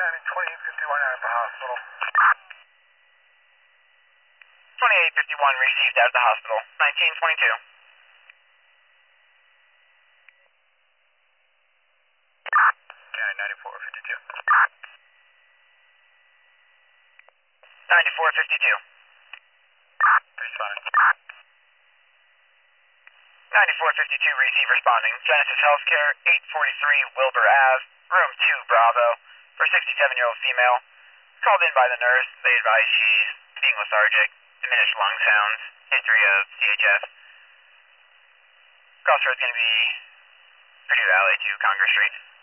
2851 out at the hospital. 2851 received out of the hospital. 1922. Okay, 9452. 9452. Responding. 9452 receive responding. Genesis Healthcare, 843 Wilbur Ave, room 2 Bravo, for 67-year-old female. Called in by the nurse. They advise she's being lethargic, diminished lung sounds, history of CHF. Crossroads going to be Purdue Alley to Congress Street.